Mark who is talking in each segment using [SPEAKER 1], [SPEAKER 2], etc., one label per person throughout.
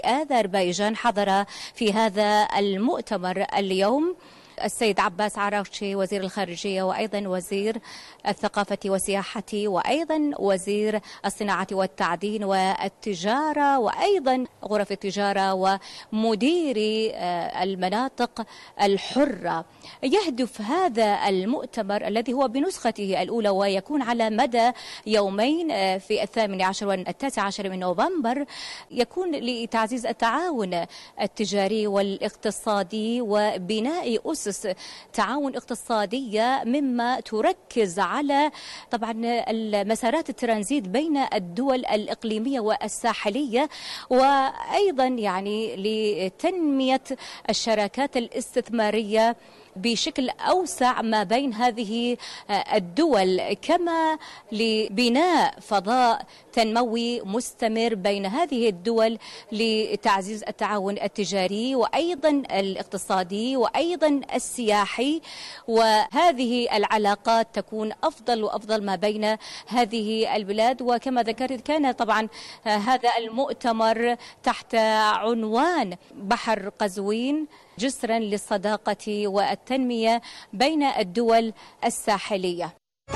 [SPEAKER 1] أذربيجان حضر في هذا المؤتمر اليوم السيد عباس عراقشي وزير الخارجية، وأيضا وزير الثقافة والسياحة، وأيضا وزير الصناعة والتعدين والتجارة، وأيضا غرف التجارة ومديري المناطق الحرة. يهدف هذا المؤتمر الذي هو بنسخته الأولى ويكون على مدى يومين في 18 و19 من نوفمبر، يكون لتعزيز التعاون التجاري والاقتصادي وبناء أسس تعاون اقتصادية، مما تركز على طبعا المسارات الترانزيت بين الدول الإقليمية والساحلية، وأيضا يعني لتنمية الشراكات الاستثمارية بشكل أوسع ما بين هذه الدول، كما لبناء فضاء تنموي مستمر بين هذه الدول لتعزيز التعاون التجاري وأيضا الاقتصادي وأيضا السياحي، وهذه العلاقات تكون أفضل وأفضل ما بين هذه البلاد. وكما ذكرت كان طبعا هذا المؤتمر تحت عنوان بحر قزوين جسرا للصداقة والتنمية بين الدول الساحلية.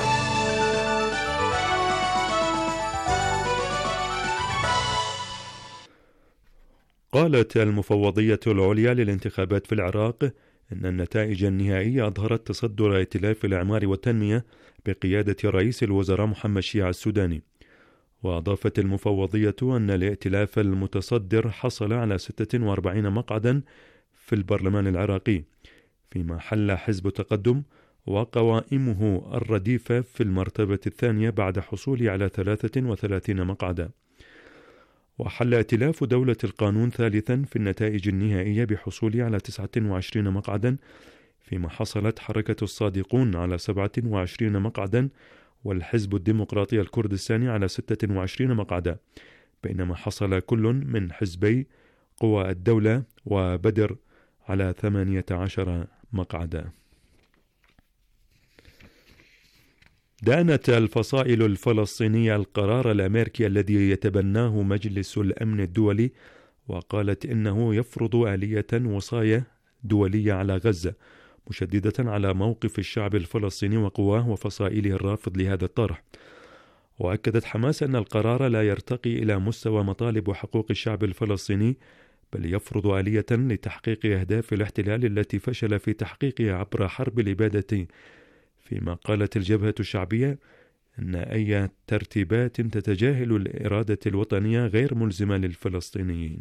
[SPEAKER 2] قالت المفوضية العليا للانتخابات في العراق إن النتائج النهائية أظهرت تصدر ائتلاف الإعمار والتنمية بقيادة رئيس الوزراء محمد شيع السوداني. وأضافت المفوضية أن الائتلاف المتصدر حصل على 46 مقعدا في البرلمان العراقي، فيما حل حزب تقدم وقوائمه الرديفة في المرتبة الثانية بعد حصوله على 33 مقعدا. وحل ائتلاف دولة القانون ثالثا في النتائج النهائية بحصوله على 29 مقعدا، فيما حصلت حركة الصادقون على 27 مقعدا والحزب الديمقراطي الكردستاني على 26 مقعدا، بينما حصل كل من حزبي قوى الدولة وبدر على 18 مقعدا. دانت الفصائل الفلسطينية القرار الأمريكي الذي يتبناه مجلس الأمن الدولي، وقالت إنه يفرض آلية وصاية دولية على غزة، مشددة على موقف الشعب الفلسطيني وقواه وفصائله الرافض لهذا الطرح. وأكدت حماس أن القرار لا يرتقي إلى مستوى مطالب وحقوق الشعب الفلسطيني، بل يفرض آلية لتحقيق أهداف الاحتلال التي فشل في تحقيقها عبر حرب الإبادة. فيما قالت الجبهة الشعبية أن أي ترتيبات تتجاهل الإرادة الوطنية غير ملزمة للفلسطينيين.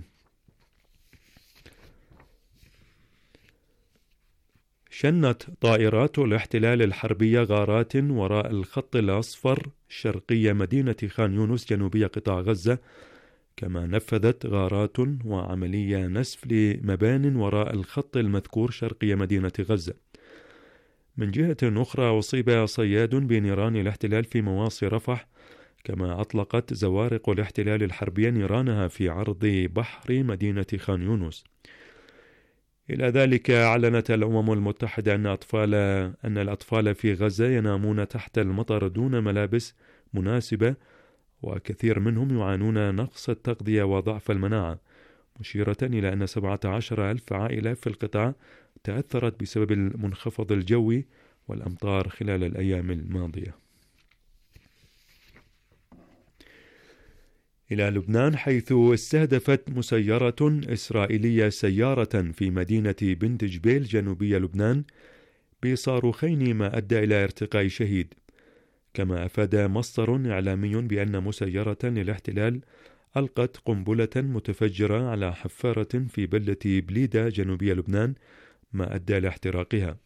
[SPEAKER 2] شنت طائرات الاحتلال الحربية غارات وراء الخط الأصفر شرقي مدينة خان يونس جنوبية قطاع غزة، كما نفذت غارات وعملية نسف لمبان وراء الخط المذكور شرقي مدينة غزة. من جهة أخرى أصيب صياد بنيران الاحتلال في مواصي رفح، كما أطلقت زوارق الاحتلال الحربية نيرانها في عرض بحر مدينة خان يونس. إلى ذلك أعلنت الأمم المتحدة أن الأطفال في غزة ينامون تحت المطر دون ملابس مناسبة، وكثير منهم يعانون نقص التغذية وضعف المناعة، مشيرة إلى أن 17,000 عائلة في القطاع تأثرت بسبب المنخفض الجوي والأمطار خلال الأيام الماضية. إلى لبنان، حيث استهدفت مسيرة إسرائيلية سيارة في مدينة بنت جبيل جنوبي لبنان بصاروخين، ما أدى إلى ارتقاء شهيد. كما أفاد مصدر إعلامي بأن مسيرة للاحتلال ألقت قنبلة متفجرة على حفارة في بلدة بليدة جنوبي لبنان، ما أدى إلى احتراقها.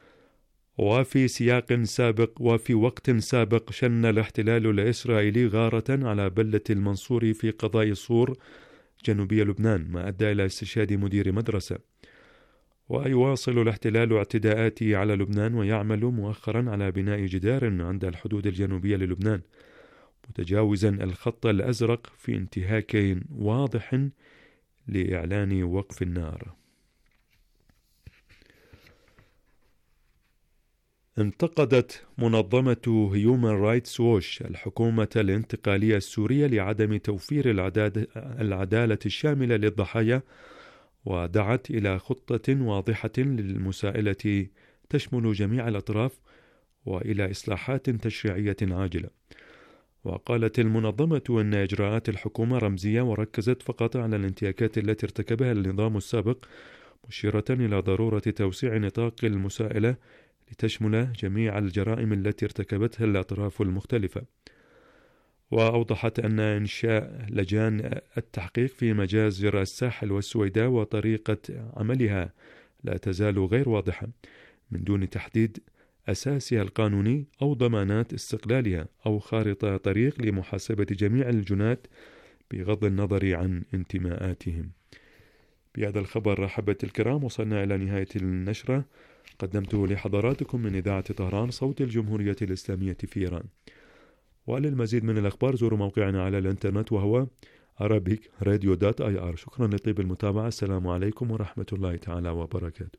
[SPEAKER 2] وفي وقت سابق شن الاحتلال الإسرائيلي غارة على بلدة المنصوري في قضاء صور جنوبي لبنان، ما أدى إلى استشهاد مدير مدرسة. ويواصل الاحتلال اعتداءاته على لبنان، ويعمل مؤخرا على بناء جدار عند الحدود الجنوبية للبنان، متجاوزا الخط الأزرق في انتهاك واضح لإعلان وقف النار. انتقدت منظمة هيومن رايتس ووش الحكومة الانتقالية السورية لعدم توفير العدالة الشاملة للضحايا، ودعت إلى خطة واضحة للمساءلة تشمل جميع الأطراف وإلى إصلاحات تشريعية عاجلة. وقالت المنظمة أن إجراءات الحكومة رمزية وركزت فقط على الانتهاكات التي ارتكبها النظام السابق، مشيرة إلى ضرورة توسيع نطاق المساءلة لتشمل جميع الجرائم التي ارتكبتها الأطراف المختلفة. وأوضحت أن إنشاء لجان التحقيق في مجازر الساحل والسويداء وطريقة عملها لا تزال غير واضحة من دون تحديد أساسها القانوني أو ضمانات استقلالها أو خارطة طريق لمحاسبة جميع الجناة بغض النظر عن انتماءاتهم. بهذا الخبر رحبت الكرام، وصلنا إلى نهاية النشرة قدمته لحضراتكم من إذاعة طهران صوت الجمهورية الإسلامية في إيران. وللمزيد من الأخبار زوروا موقعنا على الإنترنت وهو arabic-radio.ir. شكرا لطيب المتابعة. السلام عليكم ورحمة الله تعالى وبركاته.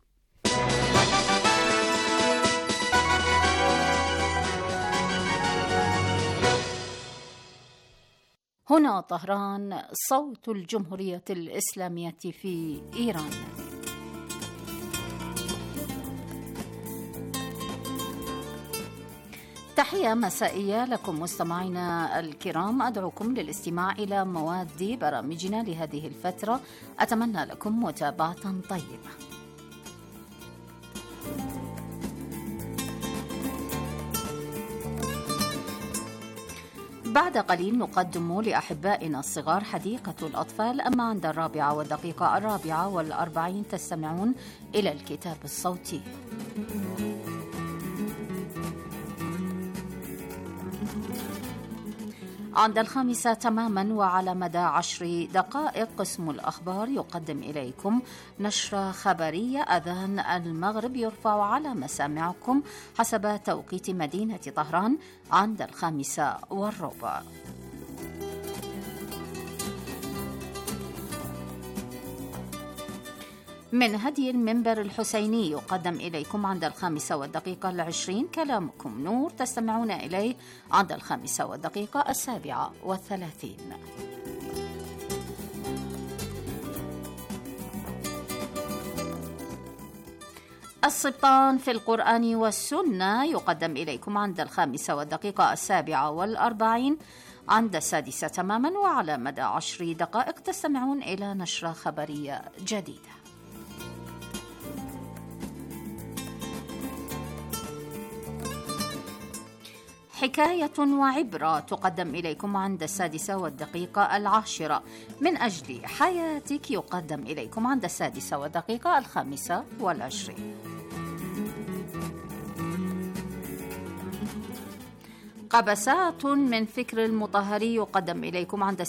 [SPEAKER 3] هنا طهران صوت الجمهورية الإسلامية في إيران. تحية مسائية لكم مستمعينا الكرام، أدعوكم للاستماع إلى مواد برامجنا لهذه الفترة. أتمنى لكم متابعة طيبة. بعد قليل نقدم لأحبائنا الصغار حديقة الأطفال، أما عند 4:44 تستمعون إلى الكتاب الصوتي. عند 5 تماما وعلى مدى 10 دقائق قسم الأخبار يقدم إليكم نشرة خبرية. أذان المغرب يرفع على مسامعكم حسب توقيت مدينة طهران عند 5:15. من هدي المنبر الحسيني يقدم إليكم عند 5:20 كلامكم نور، تستمعون إليه عند 5:37. السبطان في القرآن والسنة يقدم إليكم عند 5:47 عند 6 تماما وعلى مدى 10 دقائق تستمعون إلى نشرة خبرية جديدة. حكاية وعبرة تقدم إليكم عند 6:10 من أجل حياتك يقدم إليكم عند 6:25. قبسات من فكر المطهري يقدم إليكم عند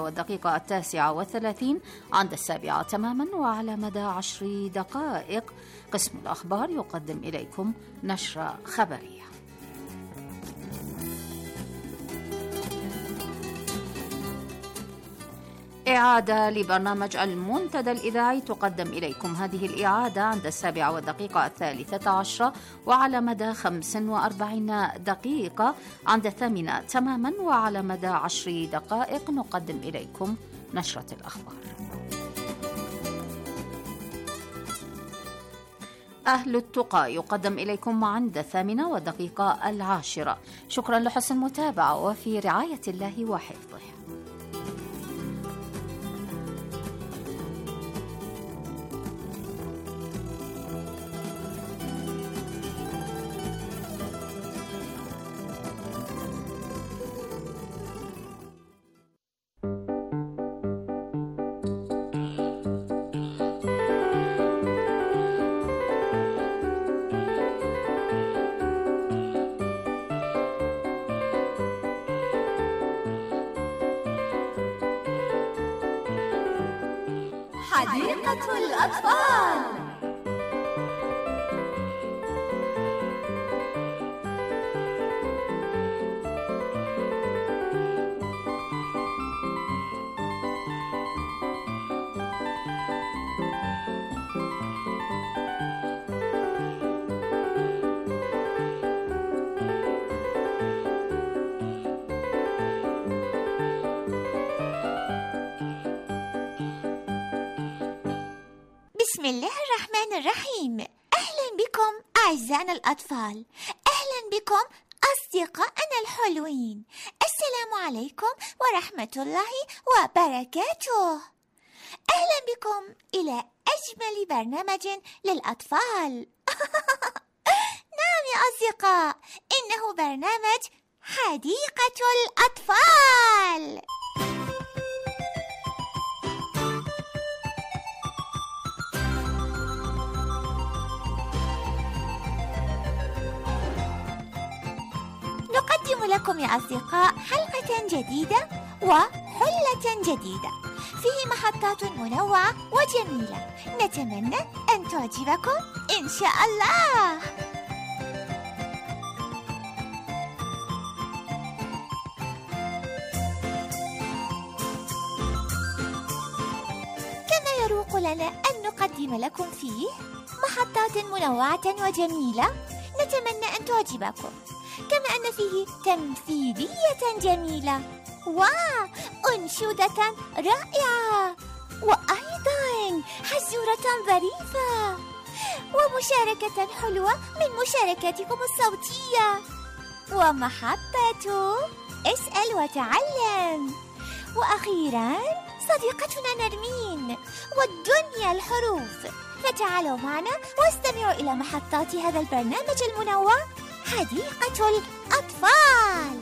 [SPEAKER 3] 6:39 عند 7 تماما وعلى مدى 10 دقائق. قسم الأخبار يقدم إليكم نشرة خبرية. إعادة لبرنامج المنتدى الإذاعي تقدم إليكم هذه الإعادة عند 7:13 وعلى مدى 45 دقيقة. عند 8 تماما وعلى مدى 10 دقائق نقدم إليكم نشرة الأخبار. أهل التقى يقدم إليكم عند 8:10. شكرا لحسن المتابعة وفي رعاية الله وحفظه.
[SPEAKER 4] حديقة الأطفال. بسم الله الرحمن الرحيم. أهلا بكم أعزائنا الأطفال، أهلا بكم أصدقائنا الحلوين. السلام عليكم ورحمة الله وبركاته. أهلا بكم إلى أجمل برنامج للأطفال. نعم يا أصدقاء، إنه برنامج حديقة الأطفال. نقدم لكم يا أصدقاء حلقة جديدة وحلة جديدة فيه محطات منوعة وجميلة، نتمنى أن تعجبكم إن شاء الله. كما يروق لنا أن نقدم لكم فيه محطات منوعة وجميلة، نتمنى أن تعجبكم، كما أن فيه تمثيلية جميلة وأنشودة رائعة، وأيضا حزورة ظريفة، ومشاركة حلوة من مشاركاتكم الصوتية، ومحطة اسأل وتعلم، وأخيرا صديقتنا نرمين والدنيا الحروف. فتعالوا معنا واستمعوا إلى محطات هذا البرنامج المنوع حديقة الأطفال.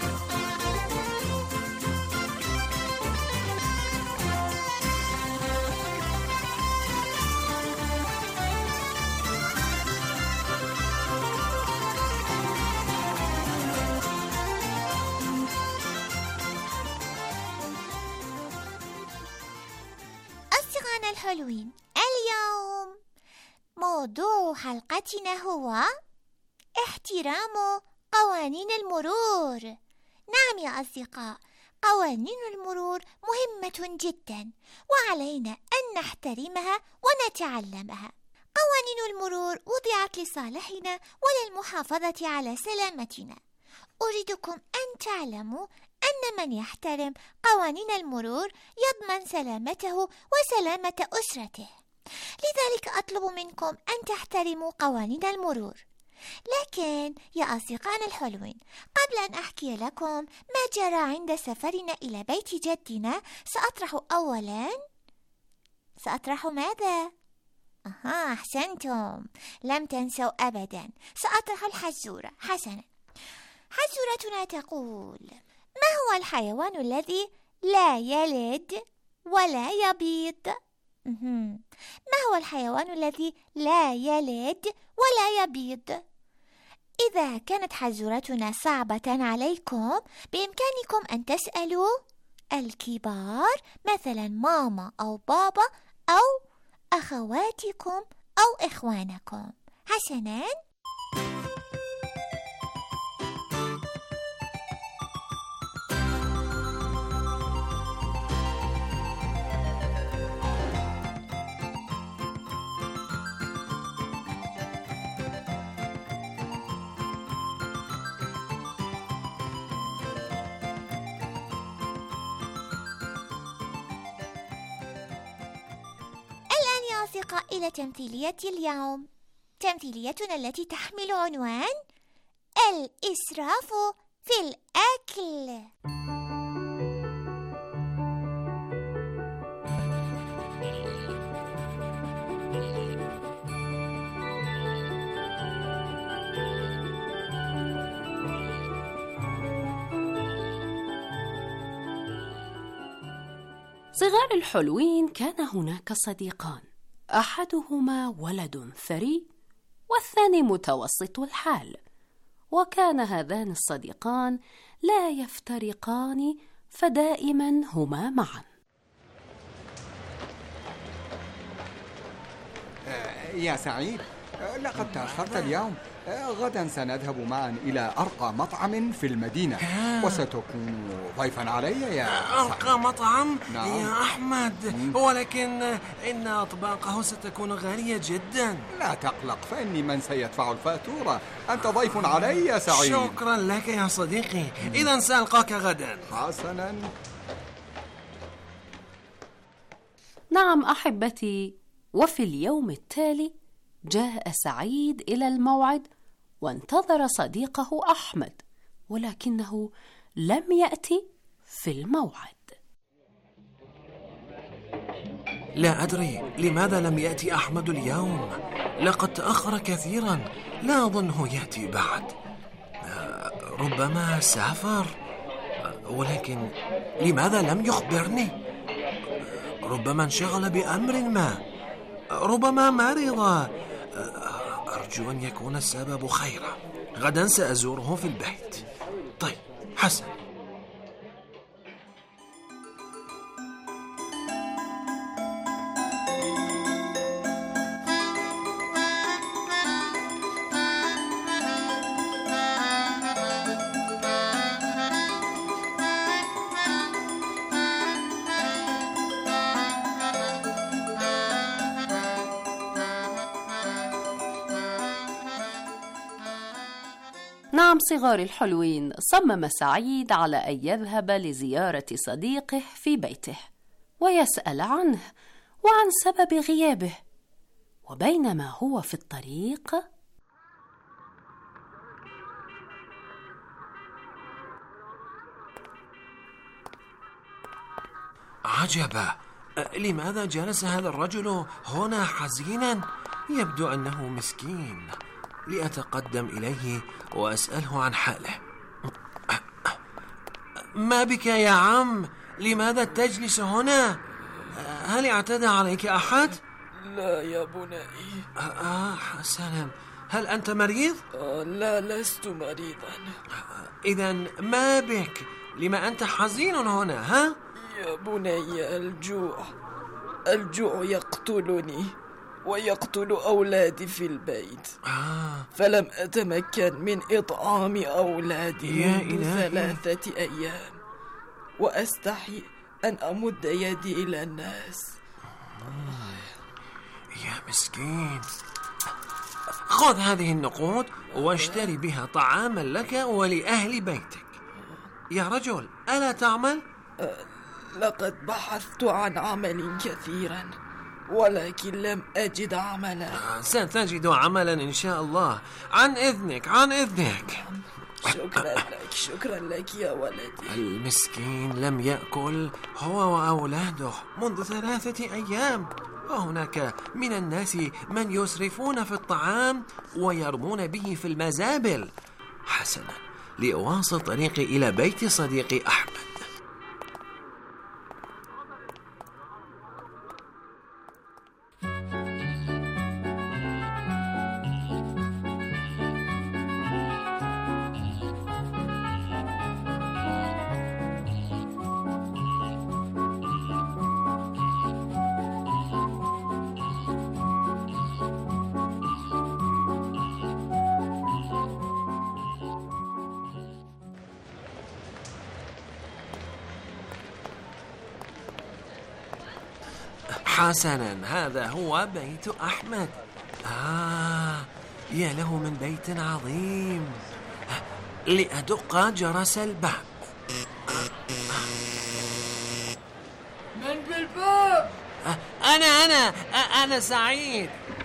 [SPEAKER 4] أصدقائنا الحلوين، اليوم موضوع حلقتنا هو احترام قوانين المرور. نعم يا أصدقاء، قوانين المرور مهمة جدا، وعلينا أن نحترمها ونتعلمها. قوانين المرور وضعت لصالحنا وللمحافظة على سلامتنا. أريدكم أن تعلموا أن من يحترم قوانين المرور يضمن سلامته وسلامة أسرته. لذلك أطلب منكم أن تحترموا قوانين المرور. لكن يا أصدقائنا الحلوين، قبل أن أحكي لكم ما جرى عند سفرنا إلى بيت جدنا، سأطرح ماذا؟ أحسنتم، لم تنسوا أبدا، سأطرح الحزورة. حسنا، حزورتنا تقول: ما هو الحيوان الذي لا يلد ولا يبيض؟ ما هو الحيوان الذي لا يلد ولا يبيض؟ إذا كانت حزورتنا صعبة عليكم، بإمكانكم أن تسألوا الكبار، مثلا ماما أو بابا أو أخواتكم أو إخوانكم. حسنا، أصدقاء إلى تمثيلية اليوم. تمثيليتنا التي تحمل عنوان الإسراف في الأكل.
[SPEAKER 5] صغار الحلوين كان هناك صديقان، أحدهما ولد ثري والثاني متوسط الحال، وكان هذان الصديقان لا يفترقان، فدائما هما معا.
[SPEAKER 6] يا سعيد، لقد تأخرت اليوم. غدا سنذهب معا إلى أرقى مطعم في المدينة، وستكون ضيفا علي يا
[SPEAKER 7] أرقى مطعم؟
[SPEAKER 6] نعم.
[SPEAKER 7] يا أحمد، ولكن إن أطباقه ستكون غالية جدا.
[SPEAKER 6] لا تقلق، فإني من سيدفع الفاتورة. أنت ضيف علي يا سعيد.
[SPEAKER 7] شكرا لك يا صديقي، إذا سألقاك غدا.
[SPEAKER 6] حسنا.
[SPEAKER 5] نعم أحبتي، وفي اليوم التالي جاء سعيد إلى الموعد وانتظر صديقه أحمد، ولكنه لم يأتي في الموعد.
[SPEAKER 7] لا أدري لماذا لم يأتي أحمد اليوم. لقد تأخر كثيرا، لا أظنه يأتي بعد. ربما سافر، ولكن لماذا لم يخبرني؟ ربما انشغل بأمر ما، ربما مرض. أرجو أن يكون السبب خيرا. غدا سأزوره في البيت. طيب حسن.
[SPEAKER 5] نعم صغاري الحلوين، صمم سعيد على أن يذهب لزيارة صديقه في بيته ويسأل عنه وعن سبب غيابه. وبينما هو في الطريق
[SPEAKER 7] عجبا، لماذا جلس هذا الرجل هنا حزينا؟ يبدو أنه مسكين. لأتقدم إليه وأسأله عن حاله. ما بك يا عم؟ لماذا تجلس هنا؟ هل اعتدى عليك أحد؟
[SPEAKER 8] لا يا بني.
[SPEAKER 7] حسنا، هل أنت مريض؟
[SPEAKER 8] لا، لست مريضا.
[SPEAKER 7] إذن ما بك؟ لما أنت حزين هنا؟ ها؟
[SPEAKER 8] يا بني، الجوع يقتلني ويقتل أولادي في البيت. فلم أتمكن من إطعام أولادي منذ 3 أيام، وأستحي أن أمد يدي إلى الناس.
[SPEAKER 7] يا مسكين، خذ هذه النقود واشتري بها طعاما لك ولأهل بيتك. يا رجل، ألا تعمل؟
[SPEAKER 8] لقد بحثت عن عمل كثيرا، ولكن لم أجد عملا.
[SPEAKER 7] ستجد عملا إن شاء الله. عن إذنك.
[SPEAKER 8] شكرا لك يا ولدي.
[SPEAKER 7] المسكين لم يأكل هو وأولاده منذ 3 أيام، وهناك من الناس من يسرفون في الطعام ويرمون به في المزابل. حسنا، لأواصل طريقي إلى بيت صديقي أحمد. حسنا، هذا هو بيت أحمد. يا له من بيت عظيم. لأدق جرس الباب.
[SPEAKER 8] من بالباب؟
[SPEAKER 7] أنا سعيد.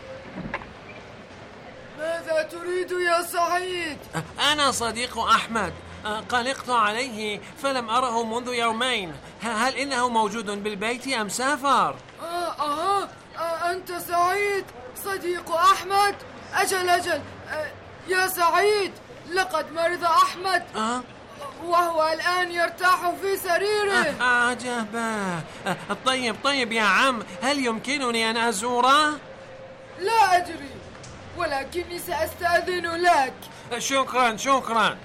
[SPEAKER 8] ماذا تريد يا سعيد؟
[SPEAKER 7] أنا صديق أحمد، قلقت عليه فلم أره منذ يومين. هل إنه موجود بالبيت أم سافر؟
[SPEAKER 8] أنت سعيد صديق أحمد؟ أجل. يا سعيد، لقد مرض أحمد وهو الآن يرتاح في سريره.
[SPEAKER 7] عجبا. طيب يا عم، هل يمكنني أن أزوره؟
[SPEAKER 8] لا أدري، ولكني سأستأذن لك.
[SPEAKER 7] شكرا.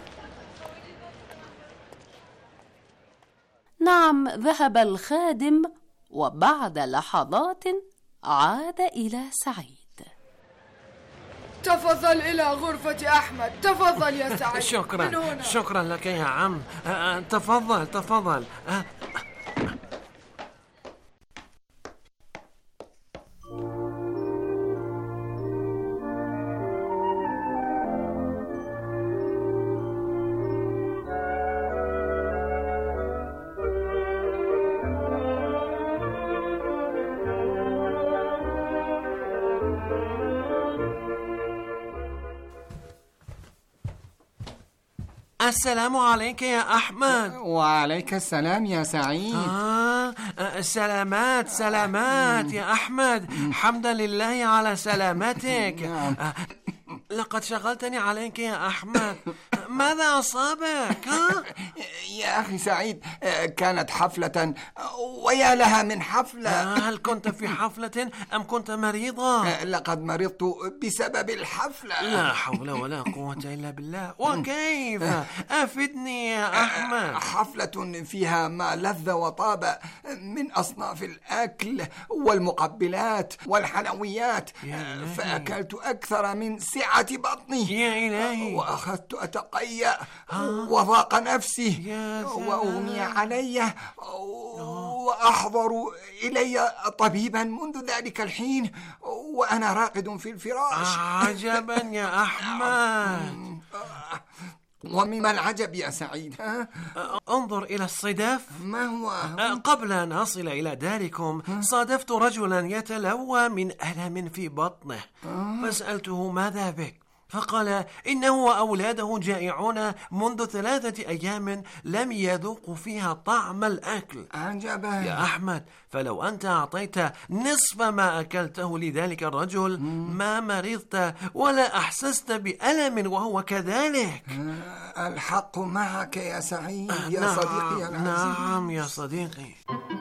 [SPEAKER 5] نعم، ذهب الخادم، وبعد لحظات عاد إلى سعيد.
[SPEAKER 8] تفضل إلى غرفة أحمد. تفضل يا سعيد.
[SPEAKER 7] شكرا لك يا عم. تفضل. السلام عليك يا أحمد.
[SPEAKER 6] وعليك السلام يا سعيد.
[SPEAKER 7] سلامات يا أحمد، حمدا لله على سلامتك. لقد شغلتني عليك يا أحمد، ماذا أصابك؟
[SPEAKER 6] يا أخي سعيد، كانت حفلة ويا لها من حفلة.
[SPEAKER 7] هل كنت في حفلة أم كنت مريضا؟
[SPEAKER 6] لقد مرضت بسبب الحفلة.
[SPEAKER 7] لا حول ولا قوة إلا بالله. وكيف؟ أفدني يا أحمد.
[SPEAKER 6] حفلة فيها ما لذ وطاب من أصناف الأكل والمقبلات والحلويات، فأكلت أكثر من سعة بطني
[SPEAKER 7] يا إلهي،
[SPEAKER 6] وأخذت أتقيأ وضاق نفسي وأغمي علي وأحضر إلي طبيبا منذ ذلك الحين وأنا راقد في الفراش.
[SPEAKER 7] عجبا يا أحمد.
[SPEAKER 6] ومما العجب يا سعيد؟
[SPEAKER 7] انظر إلى الصدف.
[SPEAKER 6] ما هو؟
[SPEAKER 7] قبل أن أصل إلى داركم صادفت رجلا يتلوى من ألم في بطنه، فسألته ماذا بك؟ فقال إنه وأولاده جائعون منذ 3 أيام لم يذوقوا فيها طعم الأكل.
[SPEAKER 6] عجبا
[SPEAKER 7] يا أحمد، فلو أنت أعطيت نصف ما أكلته لذلك الرجل ما مرضت ولا أحسست بألم وهو كذلك.
[SPEAKER 6] الحق معك يا سعيد يا صديقي العزيز.
[SPEAKER 7] نعم يا صديقي.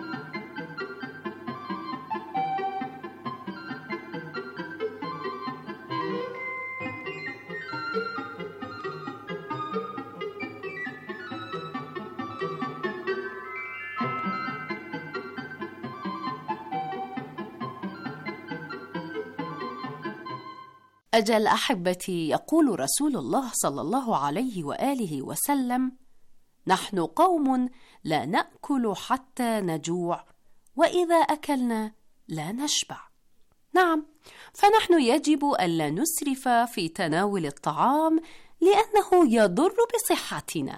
[SPEAKER 5] أجل أحبتي، يقول رسول الله صلى الله عليه وآله وسلم: نحن قوم لا نأكل حتى نجوع، وإذا أكلنا لا نشبع. نعم، فنحن يجب ألا نسرف في تناول الطعام لأنه يضر بصحتنا.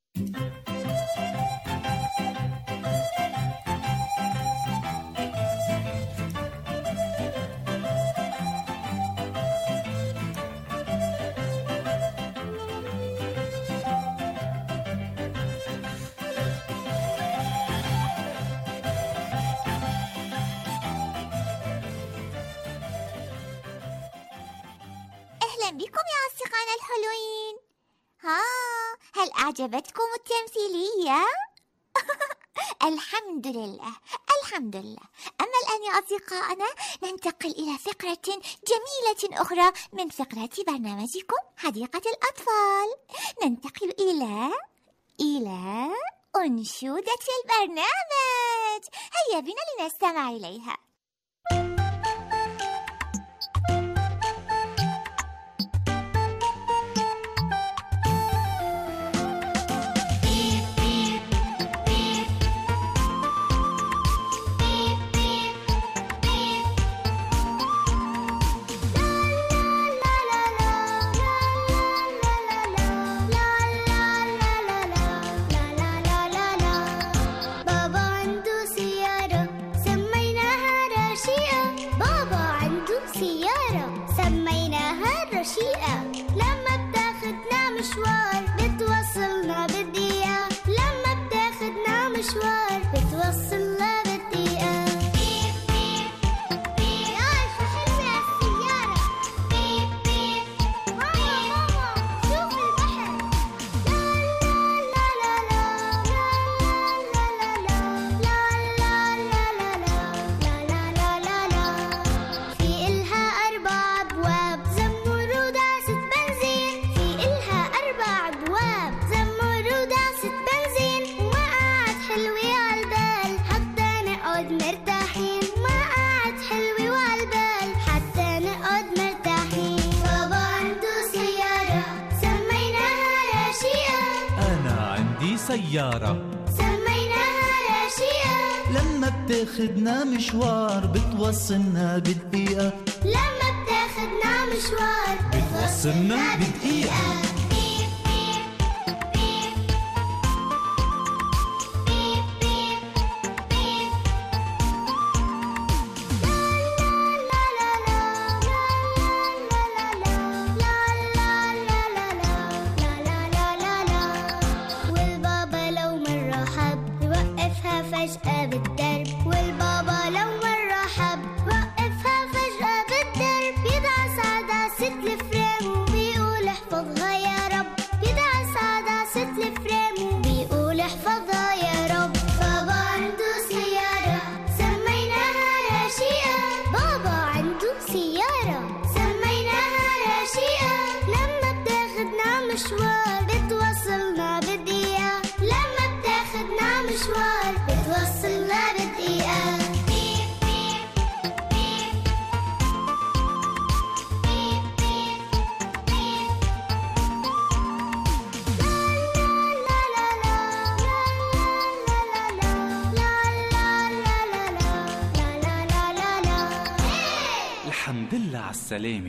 [SPEAKER 4] أهلا بكم يا أصدقائنا الحلوين. هل أعجبتكم التمثيلية؟ الحمد لله. أما الآن يا أصدقائنا ننتقل إلى فقرة جميلة أخرى من فقرات برنامجكم حديقة الأطفال. ننتقل إلى أنشودة البرنامج. هيا بنا لنستمع إليها.
[SPEAKER 9] سيارة
[SPEAKER 10] سميناها راشية،
[SPEAKER 9] لما بتاخدنا مشوار بتوصلنا بدقيقة،
[SPEAKER 10] لما بتاخدنا مشوار
[SPEAKER 9] بتوصلنا بدقيقة. الحمد لله على السلامة.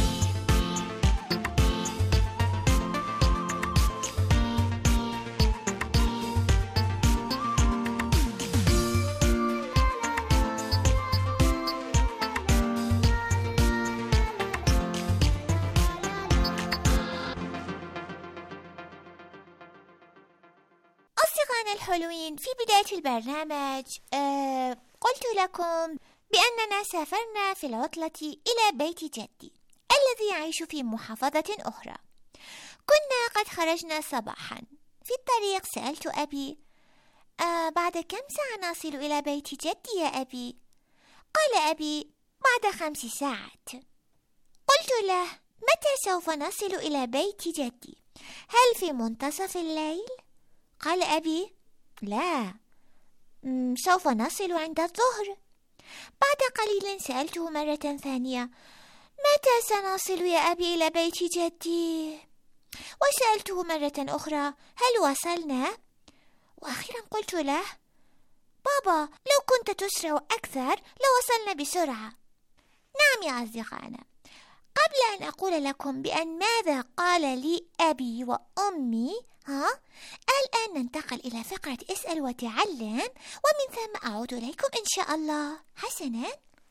[SPEAKER 4] أصدقائنا الحلوين، في بداية البرنامج قلت لكم بأننا سافرنا في العطلة إلى بيت جدي الذي يعيش في محافظة أخرى. كنا قد خرجنا صباحا. في الطريق سألت أبي: بعد كم ساعة نصل إلى بيت جدي يا أبي؟ قال أبي: بعد 5 ساعات. قلت له: متى سوف نصل إلى بيت جدي؟ هل في منتصف الليل؟ قال أبي: لا، سوف نصل عند الظهر. بعد قليل سألته مرة ثانية: متى سنصل يا أبي إلى بيت جدي؟ وسألته مرة أخرى: هل وصلنا؟ وأخيرا قلت له: بابا، لو كنت تسرع أكثر لوصلنا بسرعة. نعم يا أصدقائنا، قبل أن أقول لكم بأن ماذا قال لي أبي وأمي، الآن ننتقل إلى فقرة اسأل وتعلم، ومن ثم أعود إليكم إن شاء الله. حسنا.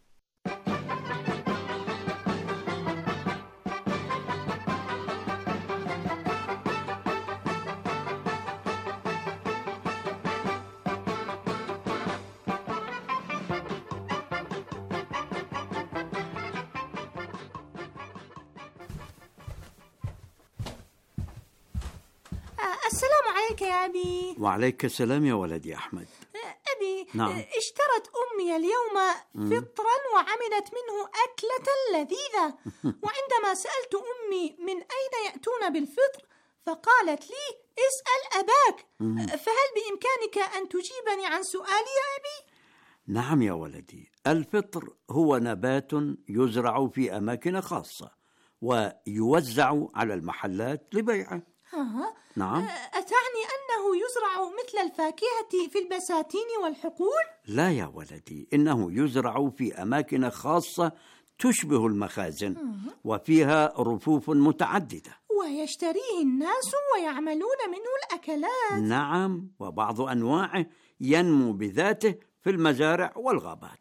[SPEAKER 11] السلام عليك يا أبي.
[SPEAKER 12] وعليك السلام يا ولدي أحمد.
[SPEAKER 11] أبي،
[SPEAKER 12] نعم.
[SPEAKER 11] اشترت أمي اليوم فطرا وعملت منه أكلة لذيذة. وعندما سألت أمي من أين يأتون بالفطر فقالت لي: اسأل أباك. فهل بإمكانك أن تجيبني عن سؤالي يا أبي؟
[SPEAKER 12] نعم يا ولدي، الفطر هو نبات يزرع في أماكن خاصة ويوزع على المحلات لبيعه. نعم.
[SPEAKER 11] أتعني أنه يزرع مثل الفاكهة في البساتين والحقول؟
[SPEAKER 12] لا يا ولدي، إنه يزرع في أماكن خاصة تشبه المخازن وفيها رفوف متعددة،
[SPEAKER 11] ويشتريه الناس ويعملون منه الأكلات.
[SPEAKER 12] نعم، وبعض أنواعه ينمو بذاته في المزارع والغابات.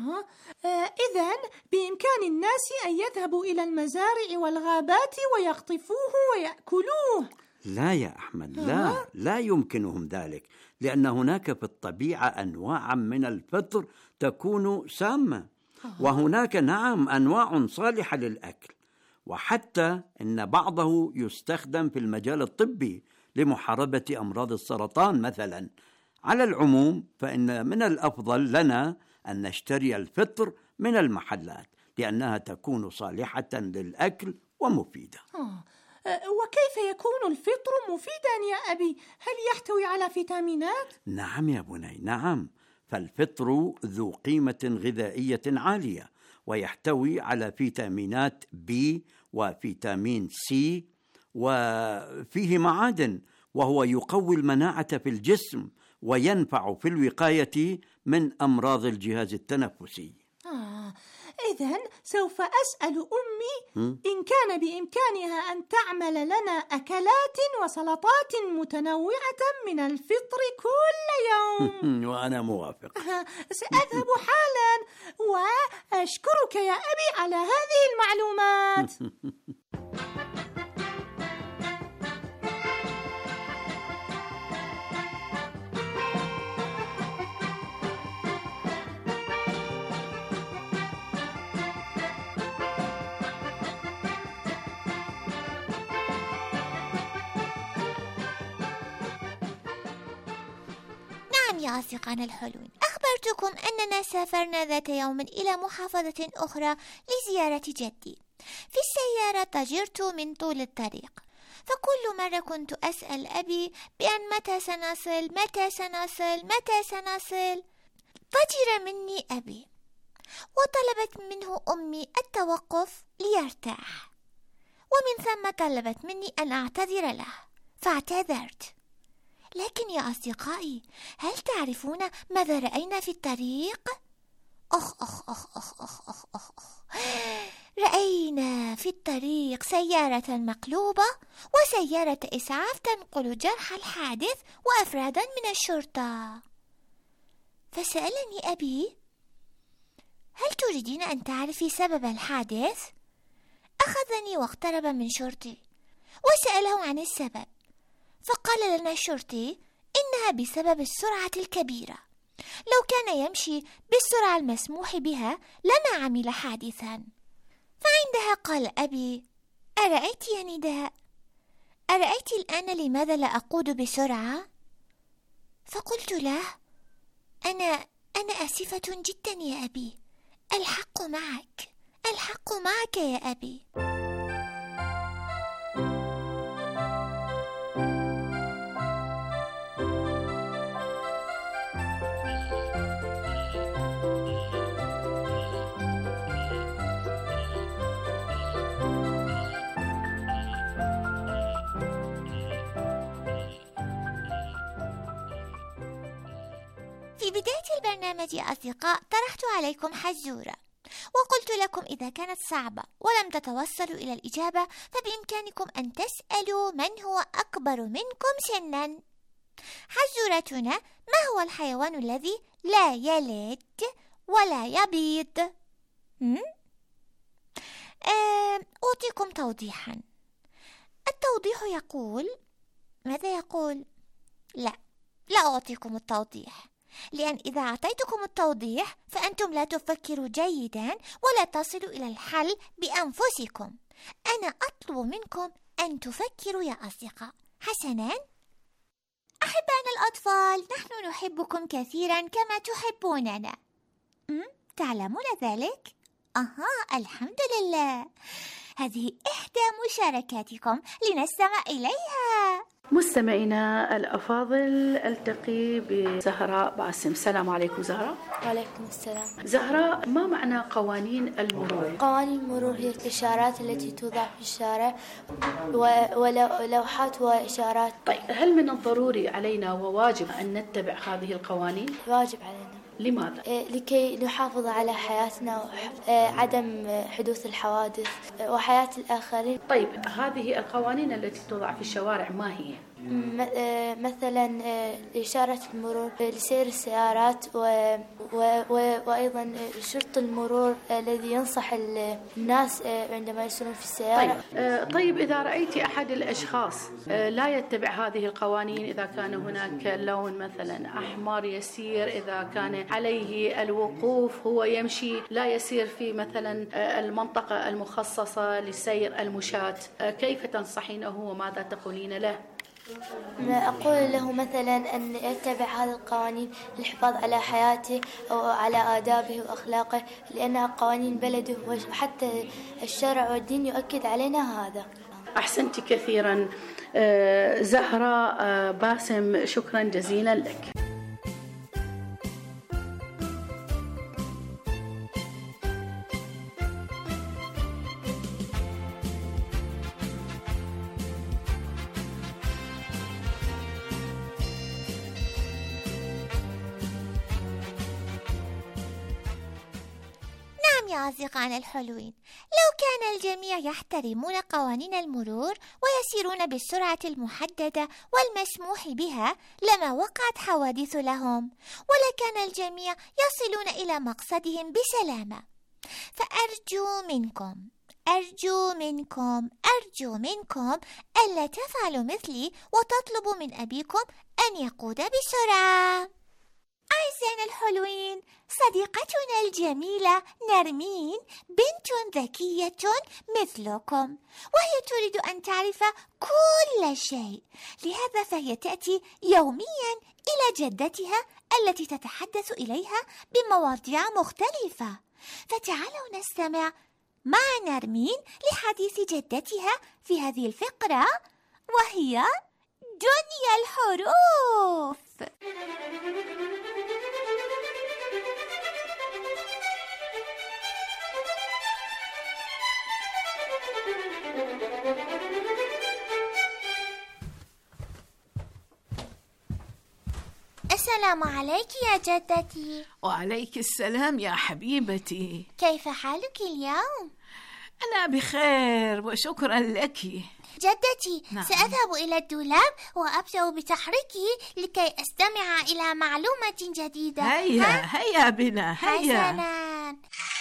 [SPEAKER 11] إذن بإمكان الناس أن يذهبوا إلى المزارع والغابات ويقطفوه ويأكلوه.
[SPEAKER 12] لا يا أحمد، لا يمكنهم ذلك، لأن هناك في الطبيعة أنواع من الفطر تكون سامة، وهناك نعم أنواع صالحة للأكل، وحتى إن بعضه يستخدم في المجال الطبي لمحاربة أمراض السرطان مثلا. على العموم فإن من الأفضل لنا أن نشتري الفطر من المحلات، لأنها تكون صالحة للأكل ومفيدة.
[SPEAKER 11] وكيف يكون الفطر مفيدا يا أبي؟ هل يحتوي على فيتامينات؟
[SPEAKER 12] نعم يا بني، نعم، فالفطر ذو قيمة غذائية عالية، ويحتوي على فيتامينات B وفيتامين C، وفيه معادن، وهو يقوي المناعة في الجسم وينفع في الوقاية من أمراض الجهاز التنفسي.
[SPEAKER 11] إذن سوف أسأل أمي إن كان بإمكانها أن تعمل لنا أكلات وسلطات متنوعة من الفطر كل يوم.
[SPEAKER 12] وأنا موافق.
[SPEAKER 11] سأذهب حالا، وأشكرك يا أبي على هذه المعلومات.
[SPEAKER 4] يا أصدقائنا الحلوين، أخبرتكم أننا سافرنا ذات يوم إلى محافظة أخرى لزيارة جدي. في السيارة ضجرت من طول الطريق، فكل مرة كنت أسأل أبي بأن متى سنصل. ضجر مني أبي، وطلبت منه أمي التوقف ليرتاح، ومن ثم طلبت مني أن أعتذر له، فاعتذرت. لكن يا أصدقائي، هل تعرفون ماذا رأينا في الطريق؟ الطريق سيارة مقلوبة وسيارة إسعاف تنقل جرحى الحادث وأفرادا من الشرطة. فسألني أبي: هل تريدين أن تعرفي سبب الحادث؟ أخذني واقترب من شرطي وسأله عن السبب، فقال لنا الشرطي إنها بسبب السرعة الكبيرة، لو كان يمشي بالسرعة المسموح بها لما عمل حادثا. فعندها قال أبي: أرأيت يا نداء؟ أرأيت الآن لماذا لا أقود بسرعة؟ فقلت له: أنا آسفة جدا يا أبي، الحق معك، الحق معك يا أبي. في بداية البرنامج يا أصدقاء طرحت عليكم حزورة، وقلت لكم إذا كانت صعبة ولم تتوصلوا إلى الإجابة فبإمكانكم أن تسألوا من هو أكبر منكم سنا. حزورتنا: ما هو الحيوان الذي لا يلد ولا يبيض؟ أعطيكم توضيحا. التوضيح يقول، ماذا يقول؟ لا أعطيكم التوضيح، لأن إذا أعطيتكم التوضيح فأنتم لا تفكروا جيدا ولا تصلوا إلى الحل بأنفسكم. أنا أطلب منكم أن تفكروا يا أصدقاء. حسنا؟ أحبائنا الأطفال، نحن نحبكم كثيرا كما تحبوننا. تعلمون ذلك؟ الحمد لله. هذه إحدى مشاركاتكم لنستمع إليها.
[SPEAKER 13] مستمعينا الأفاضل، ألتقي بزهراء باسم. السلام عليكم زهراء.
[SPEAKER 14] وعليكم السلام.
[SPEAKER 13] زهراء، ما معنى قوانين المرور؟
[SPEAKER 14] قوانين المرور هي الإشارات التي توضع في الشارع ولوحات وإشارات.
[SPEAKER 13] طيب، هل من الضروري علينا وواجب أن نتبع هذه القوانين؟
[SPEAKER 14] واجب علينا.
[SPEAKER 13] لماذا؟
[SPEAKER 14] لكي نحافظ على حياتنا وعدم حدوث الحوادث وحياة الآخرين.
[SPEAKER 13] طيب، هذه القوانين التي توضع في الشوارع ما هي؟
[SPEAKER 14] مثلا إشارة المرور لسير السيارات وأيضا شرط المرور الذي ينصح الناس عندما يسيرون في السيارة.
[SPEAKER 13] طيب، إذا رأيت أحد الأشخاص لا يتبع هذه القوانين، إذا كان هناك لون مثلا أحمر يسير، إذا كان عليه الوقوف هو يمشي لا يسير في مثلا المنطقة المخصصة لسير المشاة، كيف تنصحينه وماذا تقولين له؟
[SPEAKER 14] أقول له مثلا أن يتبع هذه القوانين للحفاظ على حياته وعلى آدابه وأخلاقه، لأنها قوانين بلده وحتى الشرع والدين يؤكد علينا هذا.
[SPEAKER 13] أحسنت كثيرا زهراء باسم، شكرا جزيلا لك.
[SPEAKER 4] يا أصدقائنا الحلوين، لو كان الجميع يحترمون قوانين المرور ويسيرون بالسرعة المحددة والمسموح بها لما وقعت حوادث لهم، ولكان الجميع يصلون إلى مقصدهم بسلامة. فأرجو منكم ألا تفعلوا مثلي وتطلبوا من أبيكم أن يقود بسرعة. أعزائنا الحلوين، صديقتنا الجميلة نرمين بنت ذكية مثلكم، وهي تريد أن تعرف كل شيء، لهذا فهي تأتي يوميا إلى جدتها التي تتحدث إليها بمواضيع مختلفة. فتعالوا نستمع مع نرمين لحديث جدتها في هذه الفقرة، وهي دنيا الحروف. السلام عليك يا جدتي.
[SPEAKER 15] وعليك السلام يا حبيبتي.
[SPEAKER 4] كيف حالك اليوم؟
[SPEAKER 15] أنا بخير وشكرا لك.
[SPEAKER 4] جدتي،
[SPEAKER 10] نعم.
[SPEAKER 4] سأذهب إلى الدولاب وأبدأ بتحريكه لكي أستمع إلى معلومة جديدة.
[SPEAKER 15] هيا بنا، هيا.
[SPEAKER 4] حسناً.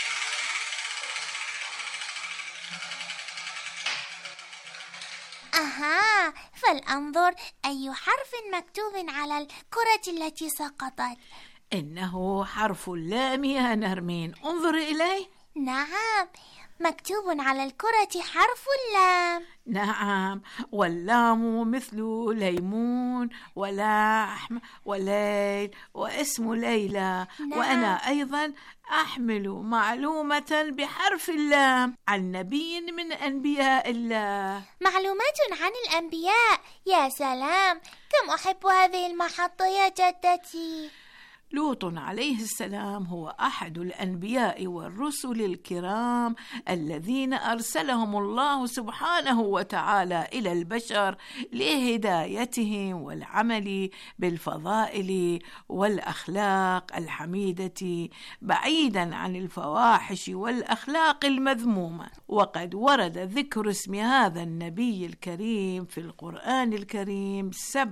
[SPEAKER 4] أها، فلأنظر أي حرف مكتوب على الكرة التي سقطت.
[SPEAKER 15] إنه حرف اللام يا نرمين، انظر إليه.
[SPEAKER 4] نعم، مكتوب على الكرة حرف اللام.
[SPEAKER 15] نعم، واللام مثل ليمون ولحم وليل واسم ليلى.
[SPEAKER 4] نعم.
[SPEAKER 15] وأنا أيضا أحمل معلومة بحرف اللام عن نبي من أنبياء الله.
[SPEAKER 4] معلومات عن الأنبياء، يا سلام، كم أحب هذه المحطة يا جدتي.
[SPEAKER 15] لوط عليه السلام هو أحد الأنبياء والرسل الكرام الذين أرسلهم الله سبحانه وتعالى إلى البشر لهدايتهم والعمل بالفضائل والأخلاق الحميدة بعيدا عن الفواحش والأخلاق المذمومة. وقد ورد ذكر اسم هذا النبي الكريم في القرآن الكريم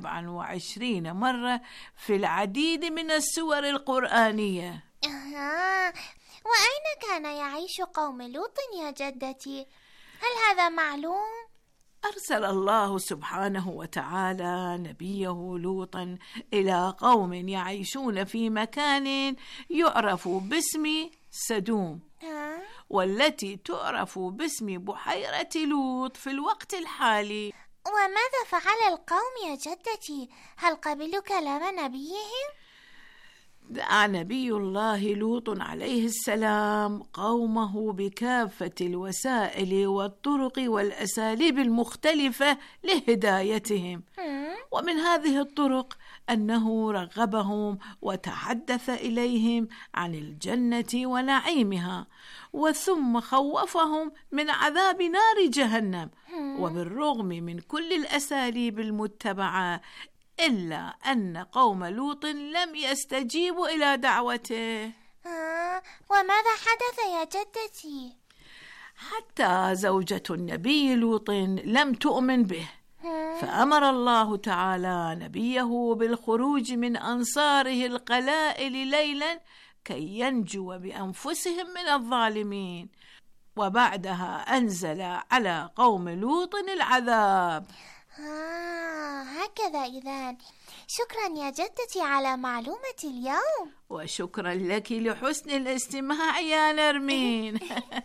[SPEAKER 15] 27 مرة في العديد من السور القرآنية.
[SPEAKER 4] وأين كان يعيش قوم لوط يا جدتي؟ هل هذا معلوم؟
[SPEAKER 15] أرسل الله سبحانه وتعالى نبيه لوطا إلى قوم يعيشون في مكان يعرف باسم سدوم، والتي تعرف باسم بحيرة لوط في الوقت الحالي.
[SPEAKER 4] وماذا فعل القوم يا جدتي؟ هل قبلوا كلام نبيهم؟
[SPEAKER 15] دعا نبي الله لوط عليه السلام قومه بكافة الوسائل والطرق والأساليب المختلفة لهدايتهم، ومن هذه الطرق أنه رغبهم وتحدث إليهم عن الجنة ونعيمها، وثم خوفهم من عذاب نار جهنم. وبالرغم من كل الأساليب المتبعة إلا أن قوم لوط لم يستجيبوا إلى دعوته.
[SPEAKER 4] وماذا حدث يا جدتي؟
[SPEAKER 15] حتى زوجة النبي لوط لم تؤمن به، فأمر الله تعالى نبيه بالخروج من أنصاره القلائل ليلا كي ينجو بأنفسهم من الظالمين، وبعدها أنزل على قوم لوط العذاب.
[SPEAKER 4] هكذا إذن. شكرا يا جدتي على معلومة اليوم.
[SPEAKER 15] وشكرا لك لحسن الاستماع يا نرمين.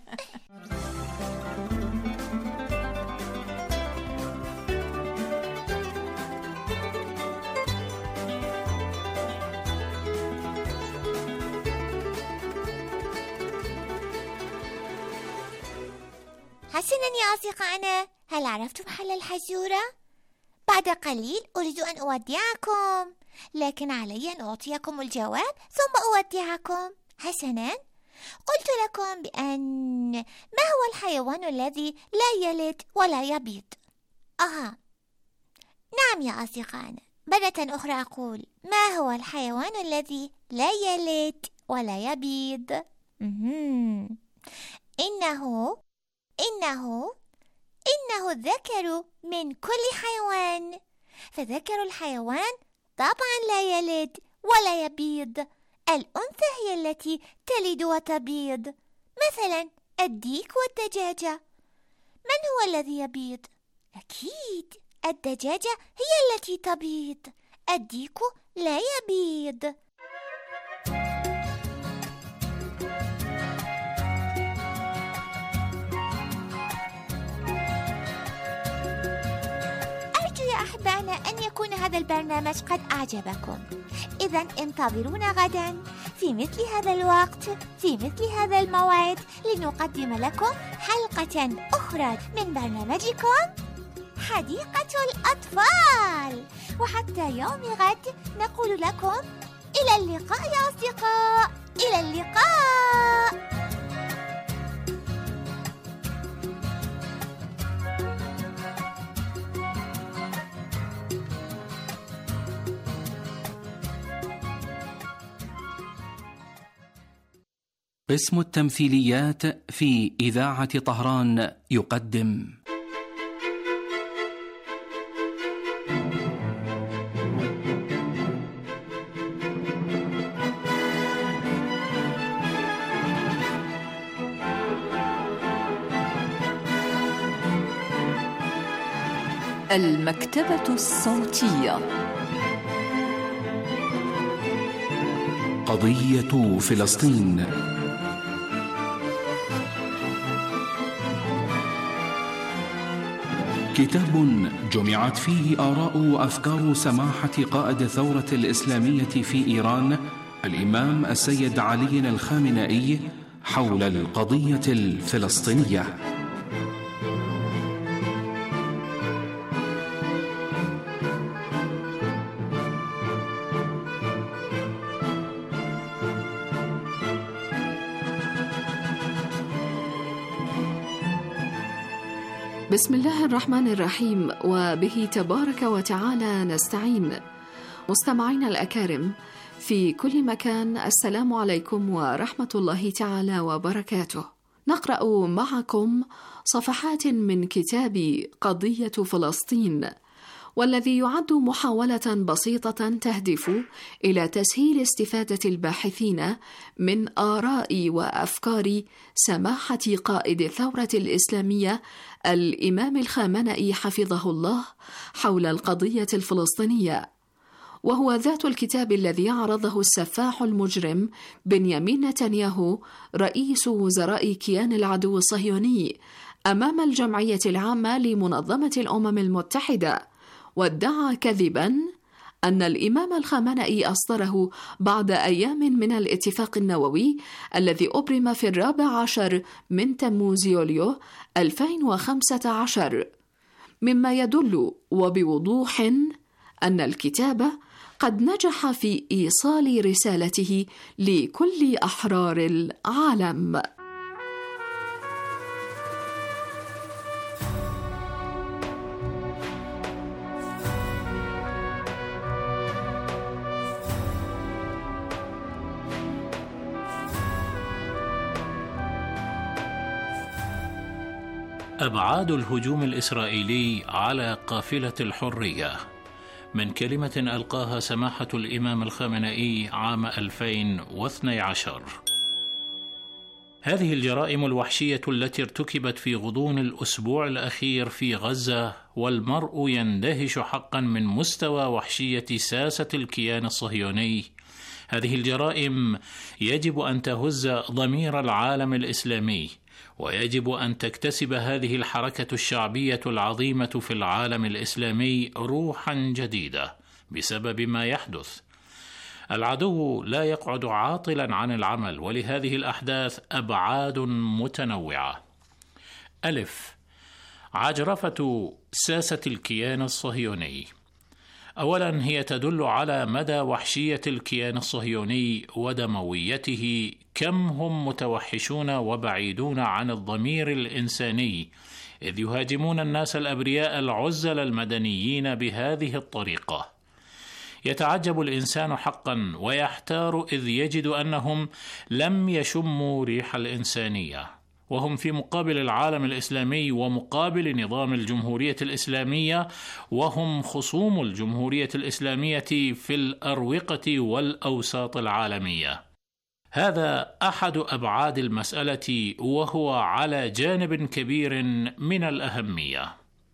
[SPEAKER 4] حسنا يا أصدقائنا، هل عرفتم حل الحزورة؟ بعد قليل أريد أن أودعكم، لكن علي أن أعطيكم الجواب ثم أودعكم. حسنا، قلت لكم بأن ما هو الحيوان الذي لا يلد ولا يبيض؟ نعم يا أصدقائنا، مرة أخرى أقول، ما هو الحيوان الذي لا يلد ولا يبيض؟ إنه الذكر من كل حيوان، فذكر الحيوان طبعا لا يلد ولا يبيض، الأنثى هي التي تلد وتبيض، مثلا الديك والدجاجة. من هو الذي يبيض؟ أكيد الدجاجة هي التي تبيض، الديك لا يبيض. أحبائنا أن يكون هذا البرنامج قد أعجبكم. إذن انتظرونا غدا في مثل هذا الوقت في مثل هذا الموعد لنقدم لكم حلقة أخرى من برنامجكم حديقة الأطفال. وحتى يوم غد نقول لكم إلى اللقاء يا أصدقاء، إلى اللقاء.
[SPEAKER 16] قسم التمثيليات في إذاعة طهران يقدم
[SPEAKER 17] المكتبة الصوتية.
[SPEAKER 16] قضية فلسطين. كتاب جمعت فيه آراء وأفكار سماحة قائد الثورة الإسلامية في إيران الإمام السيد علي الخامنئي حول القضية الفلسطينية.
[SPEAKER 18] بسم الله الرحمن الرحيم، وبه تبارك وتعالى نستعين. مستمعينا الأكارم في كل مكان، السلام عليكم ورحمة الله تعالى وبركاته. نقرأ معكم صفحات من كتاب قضية فلسطين، والذي يعد محاولة بسيطة تهدف إلى تسهيل استفادة الباحثين من آراء وأفكار سماحة قائد الثورة الإسلامية الإمام الخامنئي حفظه الله حول القضية الفلسطينية، وهو ذات الكتاب الذي عرضه السفاح المجرم بنيامين نتنياهو رئيس وزراء كيان العدو الصهيوني أمام الجمعية العامة لمنظمة الأمم المتحدة، وادعى كذباً أن الإمام الخامنئي أصدره بعد أيام من الاتفاق النووي الذي أبرم في 14 من تموز يوليو 2015، مما يدل وبوضوح أن الكتاب قد نجح في إيصال رسالته لكل أحرار العالم.
[SPEAKER 19] أبعاد الهجوم الإسرائيلي على قافلة الحرية، من كلمة ألقاها سماحة الإمام الخامنئي عام 2012. هذه الجرائم الوحشية التي ارتكبت في غضون الأسبوع الأخير في غزة، والمرء يندهش حقا من مستوى وحشية ساسة الكيان الصهيوني. هذه الجرائم يجب أن تهز ضمير العالم الإسلامي، ويجب أن تكتسب هذه الحركة الشعبية العظيمة في العالم الإسلامي روحا جديدة بسبب ما يحدث. العدو لا يقعد عاطلا عن العمل، ولهذه الأحداث أبعاد متنوعة. ألف، عجرفة ساسة الكيان الصهيوني. أولا، هي تدل على مدى وحشية الكيان الصهيوني ودمويته، كم هم متوحشون وبعيدون عن الضمير الإنساني، إذ يهاجمون الناس الأبرياء العزل المدنيين بهذه الطريقة. يتعجب الإنسان حقا ويحتار، إذ يجد أنهم لم يشموا ريح الإنسانية، وهم في مقابل العالم الإسلامي ومقابل نظام الجمهورية الإسلامية، وهم خصوم الجمهورية الإسلامية في الأروقة والأوساط العالمية. هذا أحد أبعاد المسألة، وهو على جانب كبير من الأهمية.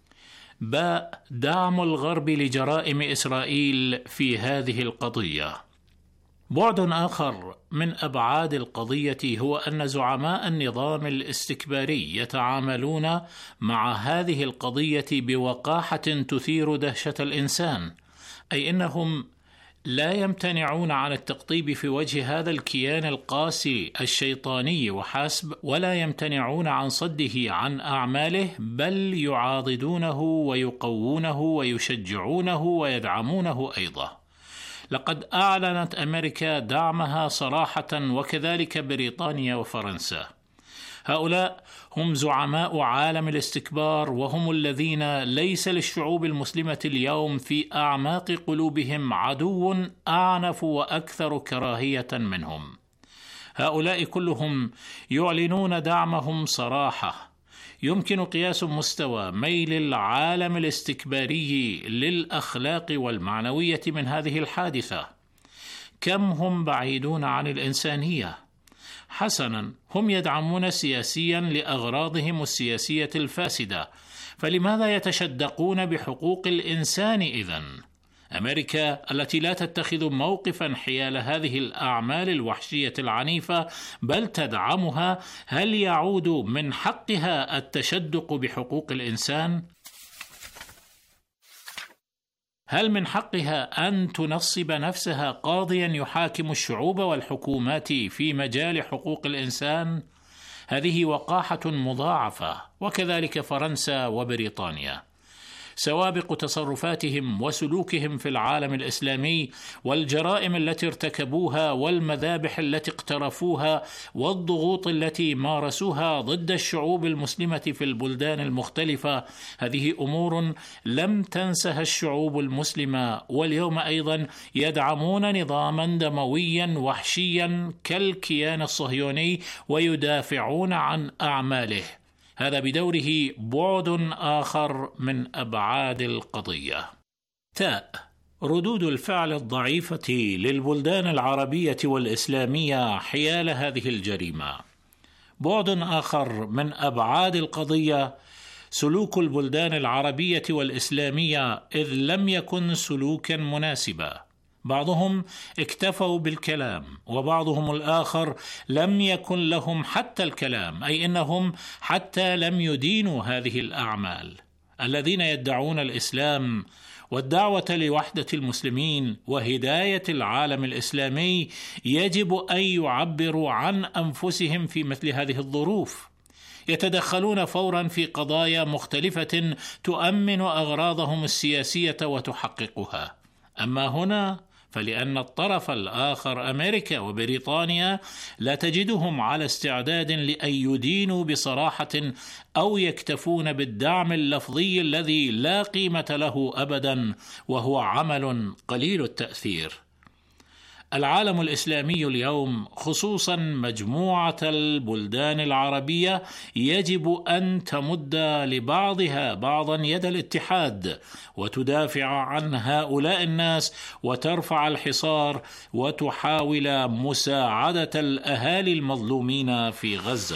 [SPEAKER 19] باء، دعم الغرب لجرائم إسرائيل في هذه القضية. بعد آخر من أبعاد القضية هو أن زعماء النظام الاستكباري يتعاملون مع هذه القضية بوقاحة تثير دهشة الإنسان، أي أنهم لا يمتنعون عن التقطيب في وجه هذا الكيان القاسي الشيطاني وحسب، ولا يمتنعون عن صده عن أعماله، بل يعاضدونه ويقوونه ويشجعونه ويدعمونه أيضا. لقد أعلنت أمريكا دعمها صراحة، وكذلك بريطانيا وفرنسا. هؤلاء هم زعماء عالم الاستكبار، وهم الذين ليس للشعوب المسلمة اليوم في أعماق قلوبهم عدو أعنف وأكثر كراهية منهم. هؤلاء كلهم يعلنون دعمهم صراحة. يمكن قياس مستوى ميل العالم الاستكباري للأخلاق والمعنوية من هذه الحادثة. كم هم بعيدون عن الإنسانية. حسنا، هم يدعمون سياسيا لأغراضهم السياسية الفاسدة، فلماذا يتشدقون بحقوق الإنسان إذن؟ أمريكا التي لا تتخذ موقفا حيال هذه الأعمال الوحشية العنيفة بل تدعمها، هل يعود من حقها التشدق بحقوق الإنسان؟ هل من حقها أن تنصب نفسها قاضيا يحاكم الشعوب والحكومات في مجال حقوق الإنسان؟ هذه وقاحة مضاعفة، وكذلك فرنسا وبريطانيا. سوابق تصرفاتهم وسلوكهم في العالم الإسلامي والجرائم التي ارتكبوها والمذابح التي اقترفوها والضغوط التي مارسوها ضد الشعوب المسلمة في البلدان المختلفة، هذه أمور لم تنسها الشعوب المسلمة، واليوم أيضا يدعمون نظاما دمويا وحشيا كالكيان الصهيوني ويدافعون عن أعماله. هذا بدوره بعد آخر من أبعاد القضية. تاء ردود الفعل الضعيفة للبلدان العربية والإسلامية حيال هذه الجريمة. بعد آخر من أبعاد القضية سلوك البلدان العربية والإسلامية، إذ لم يكن سلوكا مناسبا. بعضهم اكتفوا بالكلام، وبعضهم الآخر لم يكن لهم حتى الكلام، أي أنهم حتى لم يدينوا هذه الأعمال. الذين يدعون الإسلام والدعوة لوحدة المسلمين وهداية العالم الإسلامي يجب أن يعبروا عن أنفسهم في مثل هذه الظروف. يتدخلون فورا في قضايا مختلفة تؤمن أغراضهم السياسية وتحققها. أما هنا فلأن الطرف الآخر أمريكا وبريطانيا لا تجدهم على استعداد لأن يدينوا بصراحة أو يكتفون بالدعم اللفظي الذي لا قيمة له أبدا، وهو عمل قليل التأثير. العالم الإسلامي اليوم، خصوصا مجموعة البلدان العربية، يجب أن تمد لبعضها بعضا يد الاتحاد وتدافع عن هؤلاء الناس وترفع الحصار وتحاول مساعدة الأهالي المظلومين في غزة.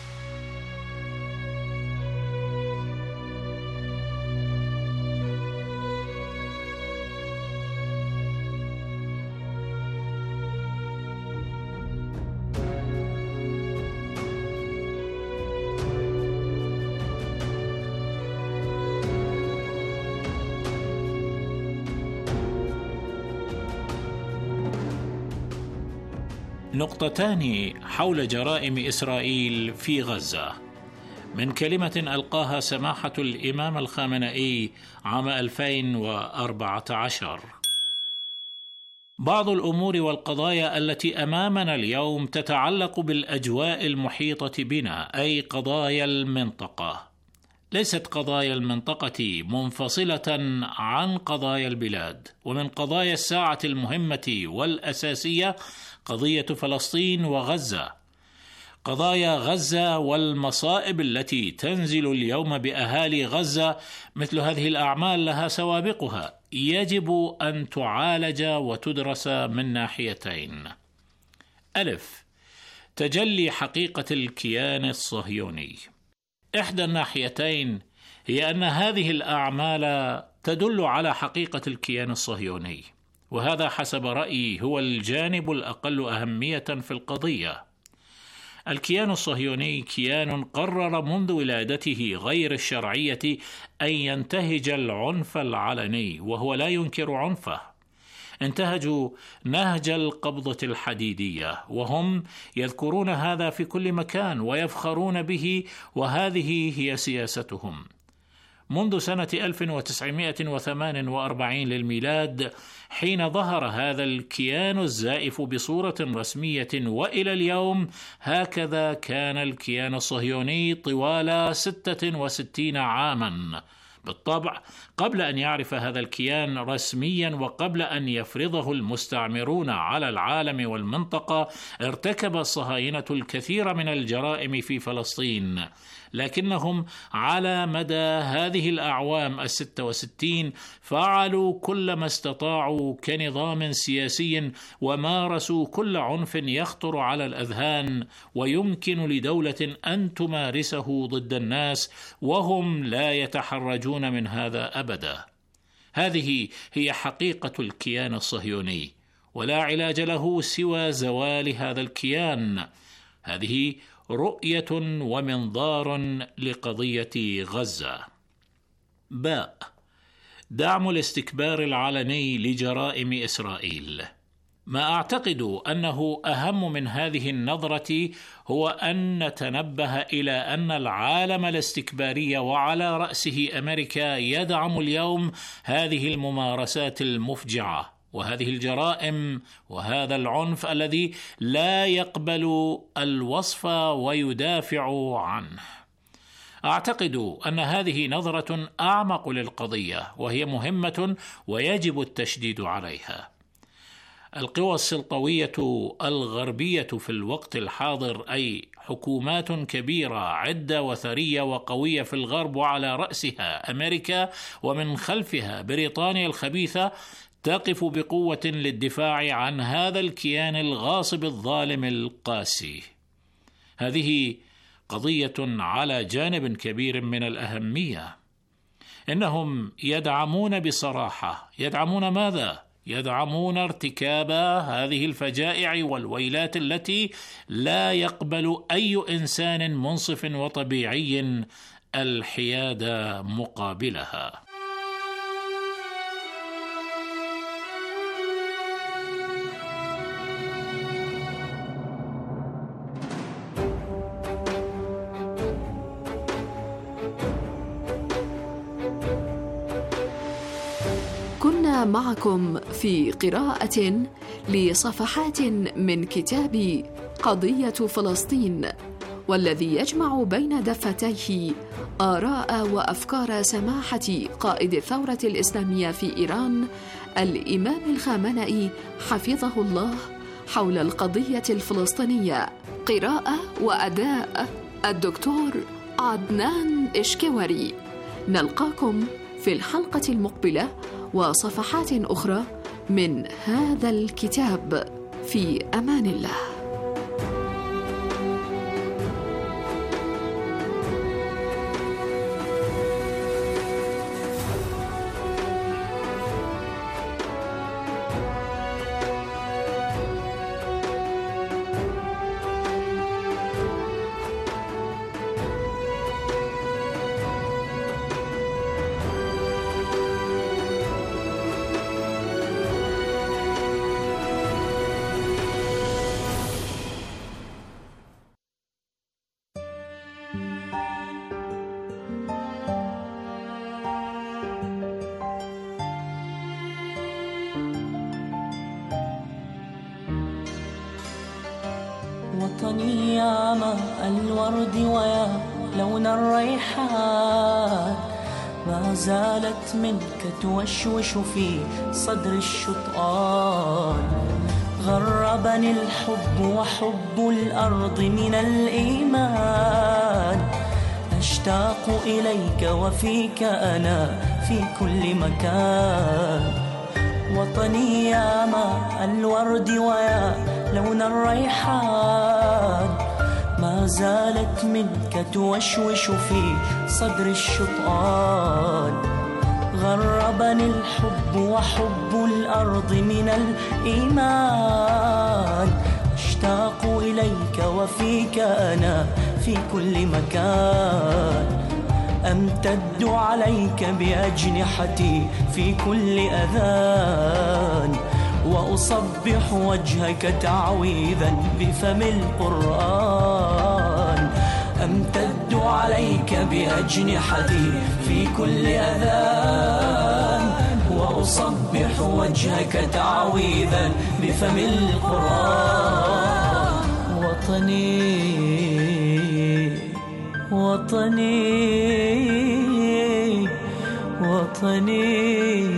[SPEAKER 19] نقطتان حول جرائم إسرائيل في غزة، من كلمة ألقاها سماحة الإمام الخامنئي عام 2014. بعض الأمور والقضايا التي أمامنا اليوم تتعلق بالأجواء المحيطة بنا، أي قضايا المنطقة. ليست قضايا المنطقة منفصلة عن قضايا البلاد، ومن قضايا الساعة المهمة والأساسية قضية فلسطين وغزة. قضايا غزة والمصائب التي تنزل اليوم بأهالي غزة، مثل هذه الأعمال لها سوابقها، يجب أن تعالج وتدرس من ناحيتين. ألف، تجلي حقيقة الكيان الصهيوني. إحدى الناحيتين هي أن هذه الأعمال تدل على حقيقة الكيان الصهيوني، وهذا حسب رأيي هو الجانب الأقل أهمية في القضية. الكيان الصهيوني كيان قرر منذ ولادته غير الشرعية أن ينتهج العنف العلني، وهو لا ينكر عنفه. انتهجوا نهج القبضة الحديدية، وهم يذكرون هذا في كل مكان ويفخرون به، وهذه هي سياستهم. منذ سنة 1948 للميلاد، حين ظهر هذا الكيان الزائف بصورة رسمية، وإلى اليوم هكذا كان الكيان الصهيوني طوال 66 عاما، بالطبع قبل أن يعرف هذا الكيان رسميا وقبل أن يفرضه المستعمرون على العالم والمنطقة، ارتكب الصهاينة الكثير من الجرائم في فلسطين، لكنهم على مدى هذه الأعوام 66 فعلوا كل ما استطاعوا كنظام سياسي، ومارسوا كل عنف يخطر على الأذهان ويمكن لدولة أن تمارسه ضد الناس، وهم لا يتحرجون من هذا أبدا. هذه هي حقيقة الكيان الصهيوني، ولا علاج له سوى زوال هذا الكيان. هذه رؤية ومنظار لقضية غزة. باء: دعم الاستكبار العلني لجرائم إسرائيل. ما أعتقد أنه أهم من هذه النظرة هو أن نتنبه إلى أن العالم الاستكباري وعلى رأسه أمريكا يدعم اليوم هذه الممارسات المفجعة وهذه الجرائم وهذا العنف الذي لا يقبل الوصف ويدافع عنه. أعتقد أن هذه نظرة أعمق للقضية، وهي مهمة ويجب التشديد عليها. القوى السلطوية الغربية في الوقت الحاضر، أي حكومات كبيرة عدة وثرية وقوية في الغرب وعلى رأسها أمريكا ومن خلفها بريطانيا الخبيثة، تقف بقوة للدفاع عن هذا الكيان الغاصب الظالم القاسي. هذه قضية على جانب كبير من الأهمية. إنهم يدعمون بصراحة، يدعمون ماذا؟ يدعمون ارتكاب هذه الفجائع والويلات التي لا يقبل أي إنسان منصف وطبيعي الحياد مقابلها.
[SPEAKER 18] كنا معكم في قراءة لصفحات من كتاب قضية فلسطين، والذي يجمع بين دفتيه آراء وأفكار سماحة قائد الثورة الإسلامية في إيران الإمام الخامنئي حفظه الله حول القضية الفلسطينية. قراءة وأداء الدكتور عدنان إشكوري. نلقاكم في الحلقة المقبلة وصفحات أخرى من هذا الكتاب. في أمان الله.
[SPEAKER 17] وطني يا ماء الورد ويا لون الريحان، ما زالت منك توشوش في صدر الشطآن. غربني الحب وحب الأرض من الإيمان، أشتاق إليك وفيك أنا في كل مكان. وطني يا ماء الورد ويا لون الريحان، ما زالت منك توشوش في صدر الشطآن. غربني الحب وحب الأرض من الإيمان، أشتاق إليك وفيك أنا في كل مكان. أمتد عليك بأجنحتي في كل أذان، وأصبح وجهك تعويذا بفم القرآن. أمتد عليك بأجنحتي في كل أذان، وأصبح وجهك تعويذا بفم القرآن. وطني وطني وطني.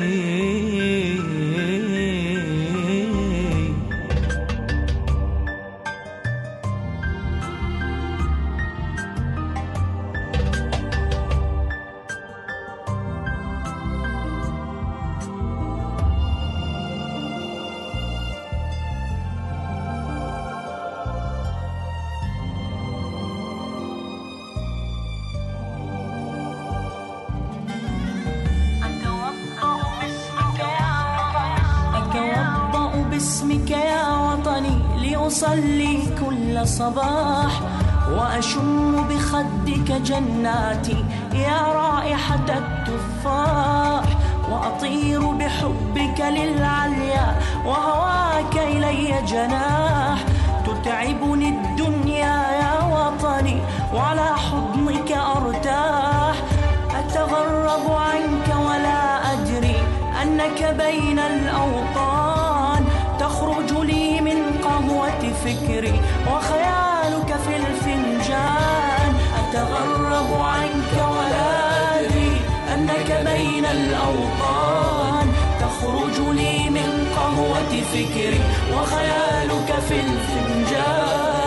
[SPEAKER 17] باسمك يا وطني لأصلي كل صباح، وأشم بخدك جناتي يا رائحة التفاح، وأطير بحبك للعليا وهواك إلي جناح. تتعبني الدنيا يا وطني وعلى حضنك أرتاح. أتغرب عنك ولا أدري أنك بين الأوطان. تخرج لي من قهوة فكري وخيالك في الفنجان. أتغرب عنك ولا أدري أنك بين الأوطان. تخرج لي من قهوة فكري وخيالك في الفنجان.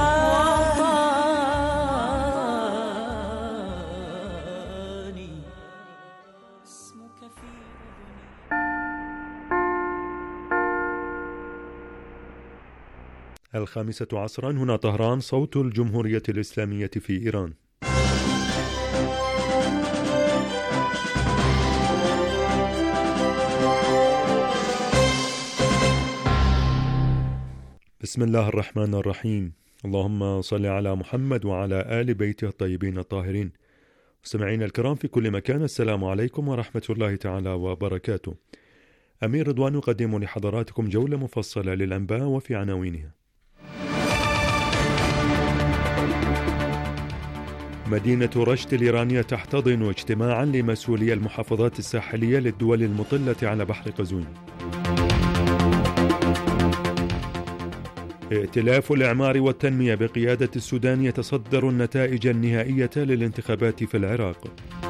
[SPEAKER 2] الخامسة عصرا، هنا طهران، صوت الجمهورية الإسلامية في إيران. بسم الله الرحمن الرحيم. اللهم صل على محمد وعلى آل بيته الطيبين الطاهرين. مستمعينا الكرام في كل مكان، السلام عليكم ورحمة الله تعالى وبركاته. أمير رضوان يقدم لحضراتكم جولة مفصلة للأنباء وفي عناوينها. مدينة رشت الإيرانية تحتضن اجتماعا لمسؤولي المحافظات الساحلية للدول المطلة على بحر قزوين. ائتلاف الإعمار والتنمية بقيادة السودان يتصدر النتائج النهائية للانتخابات في العراق.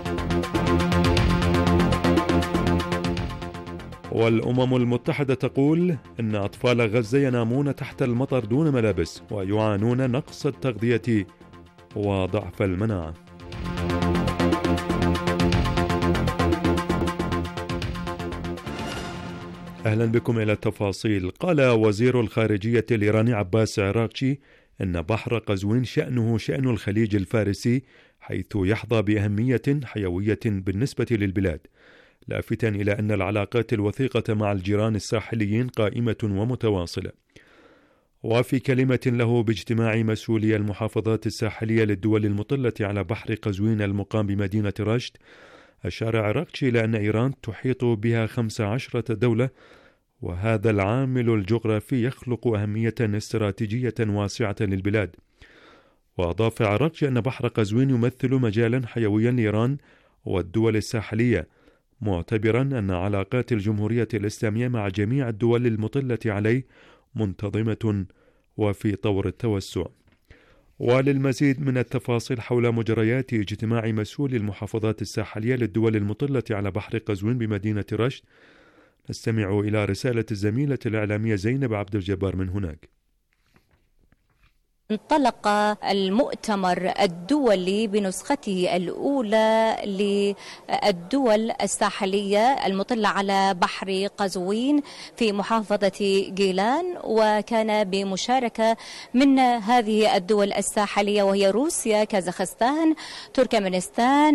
[SPEAKER 2] والأمم المتحدة تقول إن أطفال غزة ينامون تحت المطر دون ملابس ويعانون نقص التغذية وضعف المناعة. أهلا بكم إلى التفاصيل. قال وزير الخارجية الإيراني عباس عراقشي إن بحر قزوين شأنه شأن الخليج الفارسي، حيث يحظى بأهمية حيوية بالنسبة للبلاد، لافتا إلى أن العلاقات الوثيقة مع الجيران الساحليين قائمة ومتواصلة. وفي كلمة له باجتماع مسؤولي المحافظات الساحلية للدول المطلة على بحر قزوين المقام بمدينة رشت، أشار عراقشي إلى أن إيران تحيط بها 15 دولة، وهذا العامل الجغرافي يخلق أهمية استراتيجية واسعة للبلاد. وأضاف عراقشي أن بحر قزوين يمثل مجالا حيويا لإيران والدول الساحلية، معتبرا أن علاقات الجمهورية الإسلامية مع جميع الدول المطلة عليه منتظمة وفي طور التوسع. وللمزيد من التفاصيل حول مجريات اجتماع مسؤولي المحافظات الساحلية للدول المطلة على بحر قزوين بمدينة رشت، نستمع إلى رسالة الزميلة الإعلامية زينب عبد الجبار من هناك.
[SPEAKER 1] انطلق المؤتمر الدولي بنسخته الأولى للدول الساحلية المطلة على بحر قزوين في محافظة جيلان، وكان بمشاركة من هذه الدول الساحلية وهي روسيا، كازاخستان، تركمانستان،